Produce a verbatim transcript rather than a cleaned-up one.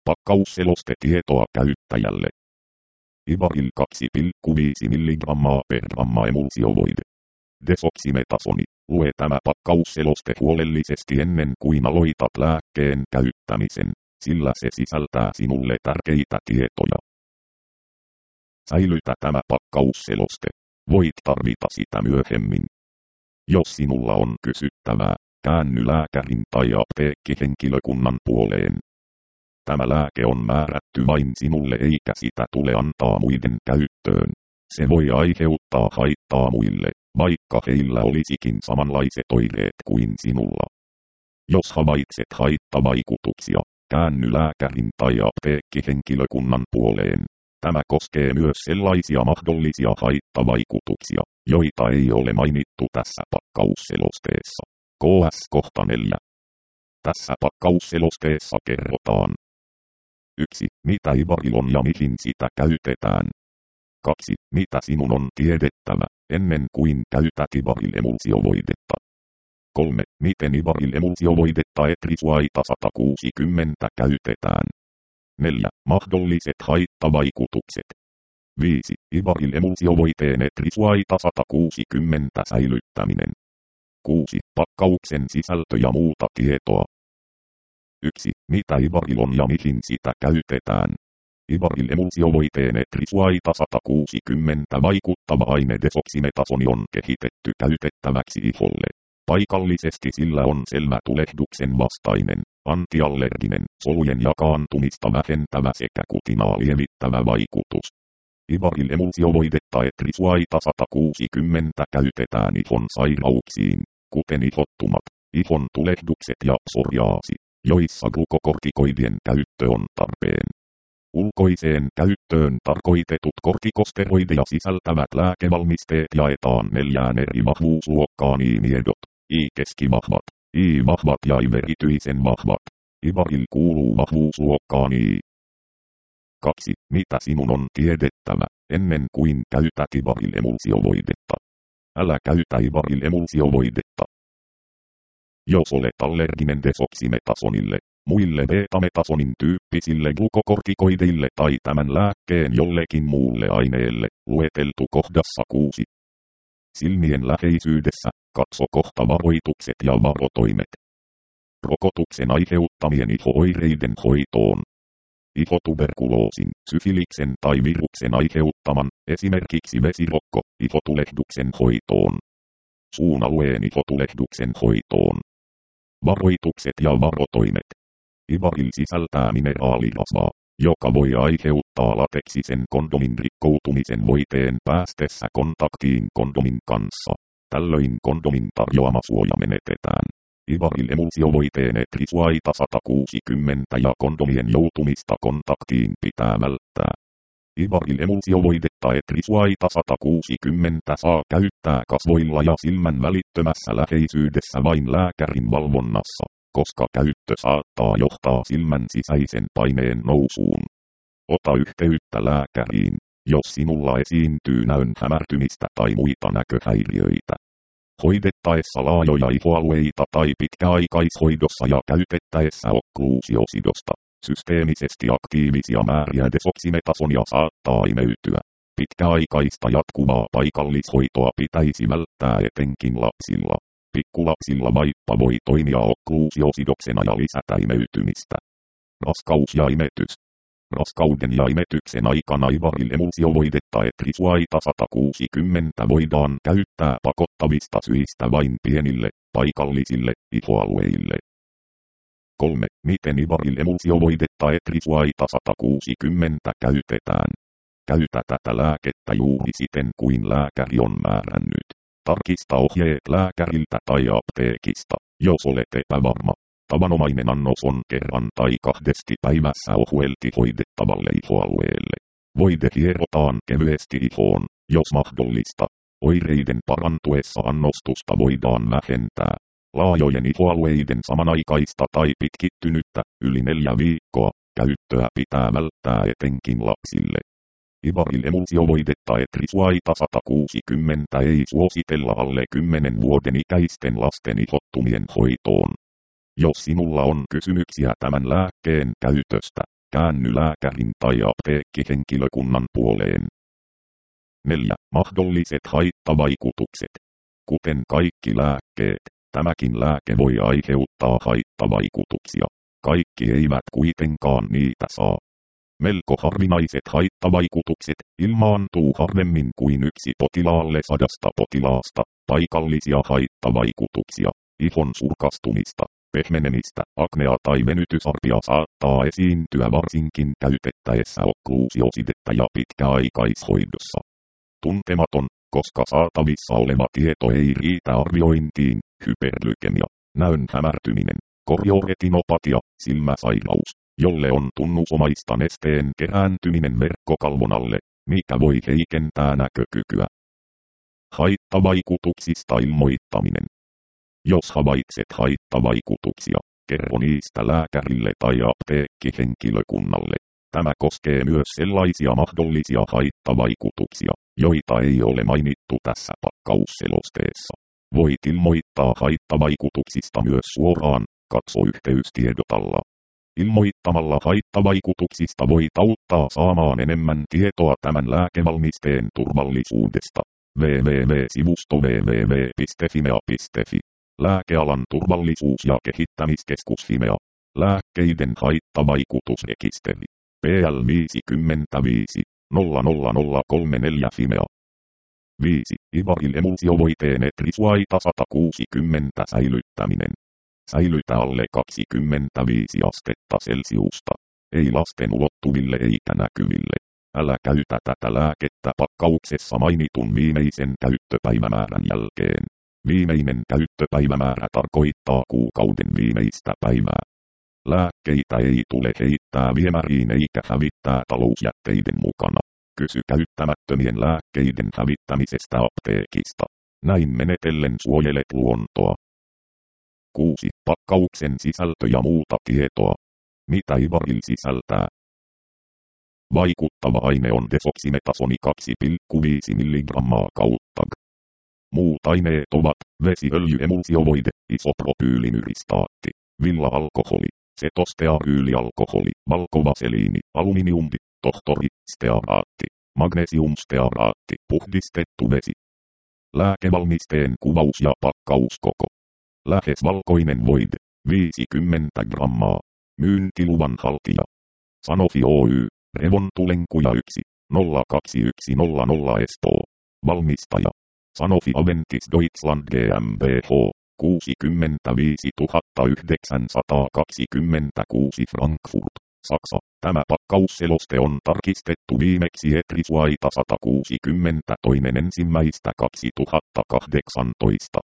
Pakkausselostetietoa käyttäjälle. Ivaril kaksi pilkku viisi milligrammaa per gramma emulsiovoide. Desoksimetasoni. Lue tämä pakkausseloste huolellisesti ennen kuin aloitat lääkkeen käyttämisen, sillä se sisältää sinulle tärkeitä tietoja. Säilytä tämä pakkausseloste. Voit tarvita sitä myöhemmin. Jos sinulla on kysyttävää, käänny lääkärin tai apteekkihenkilökunnan puoleen. Tämä lääke on määrätty vain sinulle eikä sitä tule antaa muiden käyttöön. Se voi aiheuttaa haittaa muille, vaikka heillä olisikin samanlaiset oireet kuin sinulla. Jos havaitset haittavaikutuksia, käänny lääkärin tai apteekkihenkilökunnan puoleen. Tämä koskee myös sellaisia mahdollisia haittavaikutuksia, joita ei ole mainittu tässä pakkausselosteessa. K S kohta neljä. Tässä pakkausselosteessa kerrotaan. yksi. Mitä Ivaril on ja mihin sitä käytetään. kaksi. Mitä sinun on tiedettävä, ennen kuin käytät Ivaril emulsiovoidetta. kolme. Miten Ivaril emulsiovoidetta Etrisuaita sata kuusikymmentä käytetään. neljä. Mahdolliset haittavaikutukset. viisi. Ivaril emulsiovoiteen Etrisuaita sata kuusikymmentä säilyttäminen. kuusi. Pakkauksen sisältö ja muuta tietoa. yksi. Mitä Ivaril on ja mihin sitä käytetään. Ivaril emulsiovoiteen Etrisuaita sata kuusikymmentä vaikuttava aine desoksimetasoni on kehitetty käytettäväksi iholle. Paikallisesti sillä on selvä tulehduksen vastainen, antiallerginen, solujen jakaantumista vähentävä sekä kutinaa lievittävä vaikutus. Ivaril emulsiovoidetta Etrisuaita sata kuusikymmentä käytetään ihon sairauksiin, kuten ihottumat, ihon tulehdukset ja psoriaasi, joissa glukokortikoidien käyttö on tarpeen. Ulkoiseen käyttöön tarkoitetut kortikosteroideja sisältävät lääkevalmisteet jaetaan neljään eri vahvuusluokkaan I-miedot, I-keskivahvat, I-vahvat ja I-erityisen vahvat. Ivaril kuuluu vahvuusluokkaan I. kaksi. Mitä sinun on tiedettävä, ennen kuin käytät Ivaril emulsiovoidetta. Älä käytä Ivaril emulsiovoidetta. Jos olet allerginen desoksimetasonille, muille beta-metasonin tyyppisille glukokortikoideille tai tämän lääkkeen jollekin muulle aineelle, lueteltu kohdassa kuusi. Silmien läheisyydessä, katso kohta varoitukset ja varotoimet. Rokotuksen aiheuttamien iho-oireiden hoitoon. Ihotuberkuloosin, syfiliksen tai viruksen aiheuttaman, esimerkiksi vesirokko, ihotulehduksen hoitoon. Suun alueen ihotulehduksen hoitoon. Varoitukset ja varotoimet. Ivaril sisältää mineraalirasvaa, joka voi aiheuttaa lateksisen kondomin rikkoutumisen voiteen päästessä kontaktiin kondomin kanssa. Tällöin kondomin tarjoama suoja menetetään. Ivaril emulsiovoiteen Etrisuaita sata kuusikymmentä ja kondomien joutumista kontaktiin pitää välttää. Ivaril emulsiovoidetta Etrisuaita sata kuusikymmentä saa käyttää kasvoilla ja silmän välittömässä läheisyydessä vain lääkärin valvonnassa, koska käyttö saattaa johtaa silmän sisäisen paineen nousuun. Ota yhteyttä lääkäriin, jos sinulla esiintyy näön hämärtymistä tai muita näköhäiriöitä. Hoidettaessa laajoja ihoalueita tai pitkäaikaishoidossa ja käytettäessä okkluusiosidosta, systeemisesti aktiivisia määriä desoksimetasunia saattaa imeytyä. Pitkäaikaista jatkuvaa paikallishoitoa pitäisi välttää etenkin lapsilla. Pikkulapsilla vaippa voi toimia okkluusiosidoksena ja lisätä imeytymistä. Raskaus ja imetys. Raskauden ja imetyksen aikana Ivaril emulsiovoidetta Etrisuaita sata kuusikymmentä voidaan käyttää pakottavista syistä vain pienille, paikallisille, ihoalueille. kolme. Miten Ivaril emulsiovoidetta Etrisuaita sata kuusikymmentä käytetään? Käytä tätä lääkettä juuri siten kuin lääkäri on määrännyt. Tarkista ohjeet lääkäriltä tai apteekista, jos olet epävarma. Tavanomainen annos on kerran tai kahdesti päivässä ohuelti hoidettavalle ihoalueelle. Voide hierotaan kevyesti ihoon, jos mahdollista. Oireiden parantuessa annostusta voidaan vähentää. Laajojen ihoalueiden samanaikaista tai pitkittynyttä, yli neljä viikkoa, käyttöä pitää välttää etenkin lapsille. Ivaril emulsiovoidetta Etrisuaita sata kuusikymmentä ei suositella alle kymmenen vuoden ikäisten lasten ihottumien hoitoon. Jos sinulla on kysymyksiä tämän lääkkeen käytöstä, käänny lääkärin tai apteekkihenkilökunnan puoleen. neljä. Mahdolliset haittavaikutukset. Kuten kaikki lääkkeet, tämäkin lääke voi aiheuttaa haittavaikutuksia. Kaikki eivät kuitenkaan niitä saa. Melko harvinaiset haittavaikutukset ilmaantuu harvemmin kuin yksi potilaalle sadasta potilaasta. Paikallisia haittavaikutuksia, ihon surkastumista, pehmenemistä, aknea tai venytysarpia saattaa esiintyä varsinkin käytettäessä okkluusiosidettä ja pitkäaikaishoidossa. Tuntematon, koska saatavissa oleva tieto ei riitä arviointiin, hyperglykemia, näön hämärtyminen, korioretinopatia, silmäsairaus, jolle on tunnusomaista nesteen kerääntyminen verkkokalvon alle, mikä voi heikentää näkökykyä. Haittavaikutuksista ilmoittaminen. Jos havaitset haittavaikutuksia, kerro niistä lääkärille tai apteekkihenkilökunnalle. Tämä koskee myös sellaisia mahdollisia haittavaikutuksia, joita ei ole mainittu tässä pakkausselosteessa. Voit ilmoittaa haittavaikutuksista myös suoraan, katso yhteystiedot alla. Ilmoittamalla haittavaikutuksista voit auttaa saamaan enemmän tietoa tämän lääkevalmisteen turvallisuudesta. www.sivusto www piste fimea piste fi. Lääkealan turvallisuus- ja kehittämiskeskus Fimea. Lääkkeiden haittavaikutusrekisteri. P L viisikymmentäviisi nolla nolla nolla kolme neljä Fimea. viisi. Ivaril emulsiovoiteen etrisuaita sata kuusikymmentä säilyttäminen. Säilytä alle kaksikymmentäviisi astetta Celsiusta. Ei lasten ulottuville eikä näkyville. Älä käytä tätä lääkettä pakkauksessa mainitun viimeisen käyttöpäivämäärän jälkeen. Viimeinen käyttöpäivämäärä tarkoittaa kuukauden viimeistä päivää. Lääkkeitä ei tule heittää viemäriin eikä hävittää talousjätteiden mukana. Kysy käyttämättömien lääkkeiden hävittämisestä apteekista. Näin menetellen suojelet luontoa. kuusi. Pakkauksen sisältö ja muuta tietoa. Mitä Ivaril sisältää? Vaikuttava aine on desoksimetasoni kaksi pilkku viisi milligrammaa kautta g. Muut aineet ovat vesiöljyemulsiovoide, isopropyylimyristaatti, villa-alkoholi, setostearyylialkoholi, valkovaseliini, aluminiumdi, tohtori, stearaatti, magnesiumstearaatti, puhdistettu vesi. Lääkevalmisteen kuvaus ja pakkauskoko. Lähes valkoinen voide, viisikymmentä grammaa. Myyntiluvan haltija. Sanofi Oy, Revontulenkuja yksi, nolla kaksi yksi nolla nolla Espoo. Valmistaja. Sanofi Aventis Deutschland GmbH, kuusikymmentäviisituhattayhdeksänsataakaksikymmentäkuusi Frankfurt, Saksa. Tämä pakkausseloste on tarkistettu viimeksi etrisuaita sata kuusikymmentä toinen ensimmäistä kaksituhattakahdeksantoista.